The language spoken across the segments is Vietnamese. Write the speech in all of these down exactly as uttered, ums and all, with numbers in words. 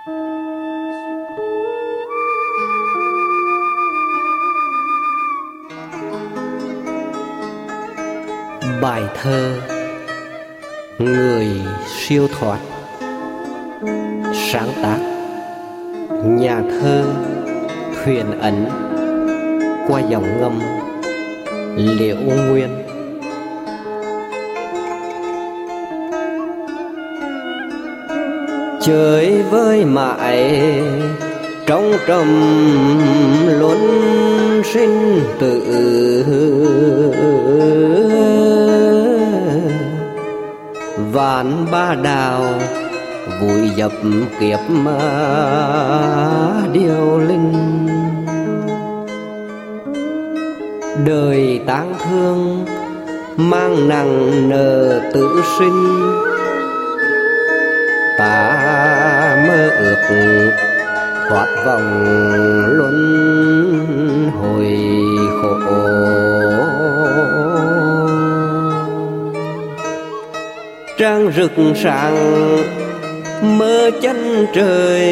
Bài thơ Người siêu thoát, sáng tác nhà thơ Thuyền Ẩn, qua dòng ngâm Liễu Nguyên. Chơi với mãi trong trầm luân sinh tử, vạn ba đào vùi dập kiếp mà điêu linh. Đời tang thương mang nặng nợ tự sinh, ta mơ ước thoát vòng luân hồi khổ. Trăng rực sáng mơ chân trời,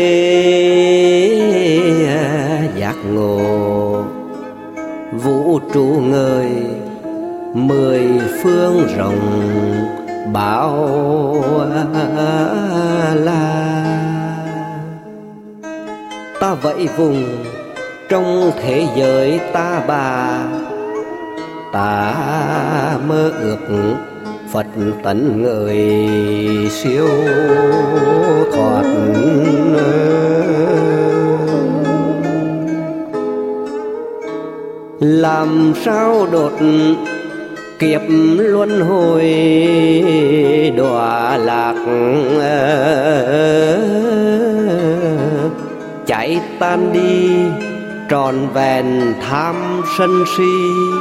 giác ngộ vũ trụ ngời mười phương rộng bao la. Ta vẫy vùng trong thế giới ta bà, ta mơ ước Phật tấn người siêu thoát. Làm sao đột kiếp luân hồi đọa lạc, cháy tan đi tròn vẹn tham sân si.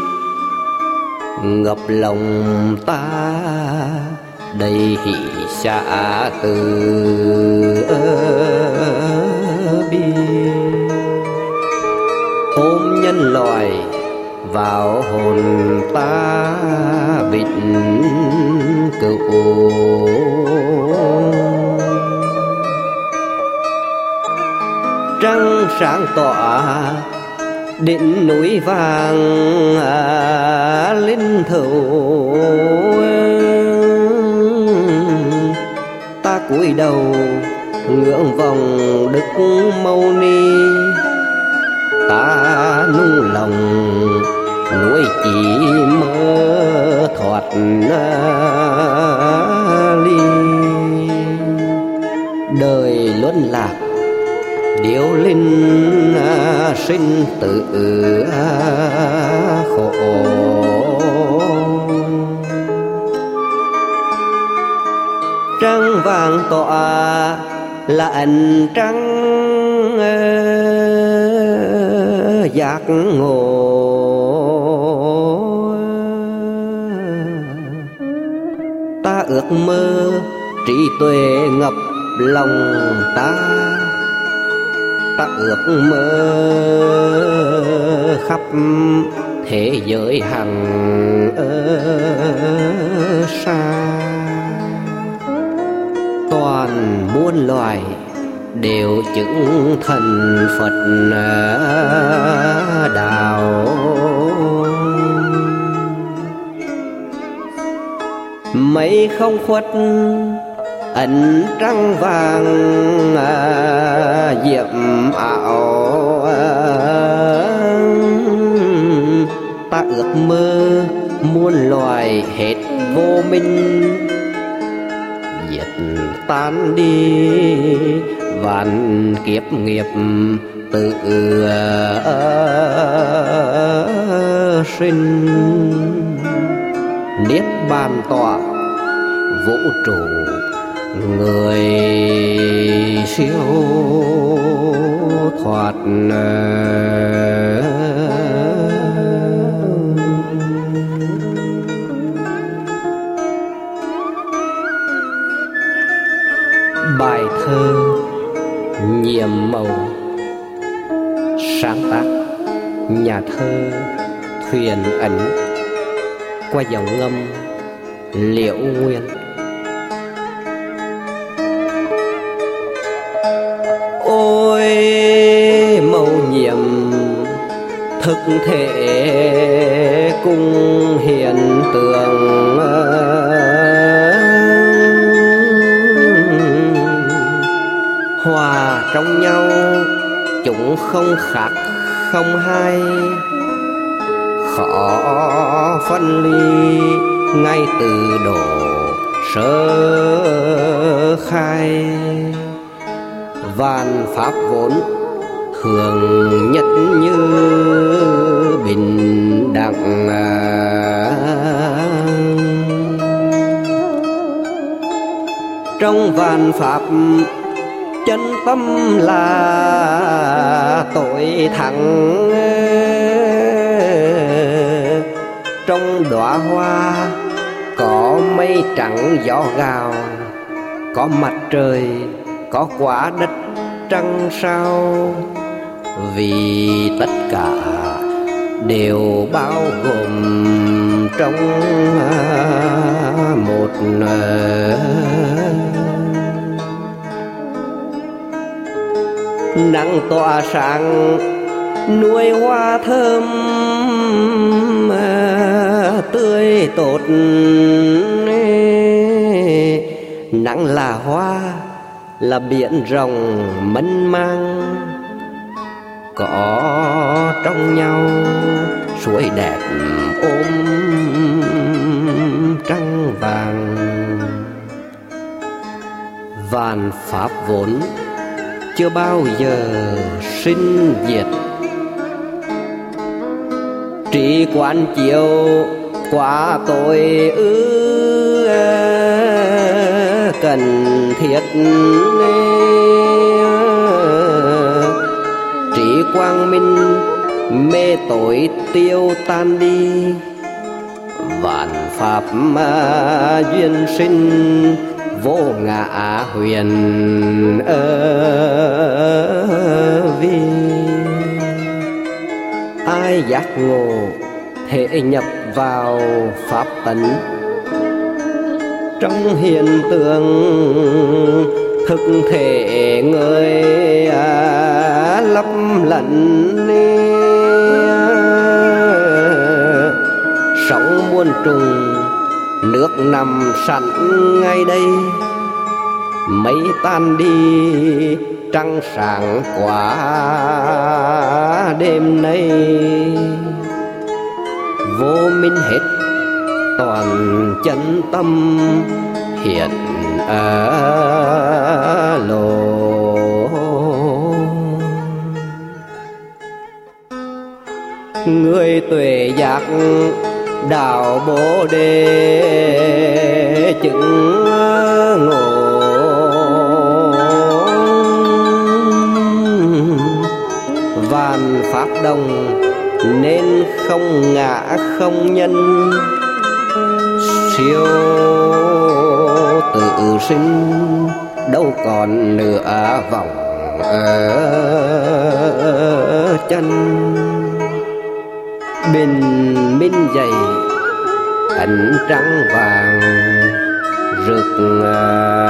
Ngập lòng ta đầy hỷ xả từ bi, ôm nhân loại vào hồn ta vĩnh cửu. Trăng sáng tỏa đỉnh núi vàng à, linh thấu, ta cúi đầu ngưỡng vòng Đức Mâu Ni. Ta nung lòng nuôi chỉ mơ thoát ly. Đời luân lạc điêu linh sinh tử khổ. Trăng vàng tỏa là ánh trăng giác ngộ, ta ước mơ trí tuệ ngập lòng ta. Ta ước mơ khắp thế giới hằng ở xa, toàn muôn loài đều chứng thần Phật đạo. Mây không khuất ẩn trăng vàng à, diệm ảo à, ta ước mơ muôn loài hết vô minh, diệt tan đi vạn kiếp nghiệp tự à, sinh. Niết bàn tọa vũ trụ người siêu thoát. Bài thơ nhiệm màu, sáng tác nhà thơ Thuyền Ẩn, qua dòng ngâm Liễu Nguyên. ôi mầu nhiệm thực thể cùng hiện tượng, hòa trong nhau chúng không khác không hai, khó phân ly ngay từ độ sơ khai. Vạn pháp vốn thường nhất như bình đẳng, trong vạn pháp chân tâm là tối thắng. Trong đóa hoa có mây trắng gió gào, có mặt trời, có quả đất trăng sao, vì tất cả đều bao gồm trong một nắng tỏa sáng nuôi hoa thơm tươi tốt. Nắng là hoa, là biển rộng mênh mang, có trong nhau suối đẹp ôm trăng vàng. Vạn pháp vốn chưa bao giờ sinh diệt, trí quán chiếu quá tội ư cần thiết. Trí quang minh mê tối tiêu tan đi, vạn pháp mà duyên sinh vô ngã huyền ơ vi. Ai giác ngộ thể nhập vào pháp tấn, trong hiện tượng thực thể người à, lấp lẫn. Sống muôn trùng nước nằm sẵn ngay đây, mây tan đi trăng sáng quá đêm nay. Vô minh hết toàn chân tâm hiện ở lộ. Người tuệ giác đạo Bồ Đề chứng ngộ, vạn pháp đồng nên không ngã không nhân, siêu tự sinh đâu còn nửa vòng ở chân. Bình minh dày ánh trắng vàng rực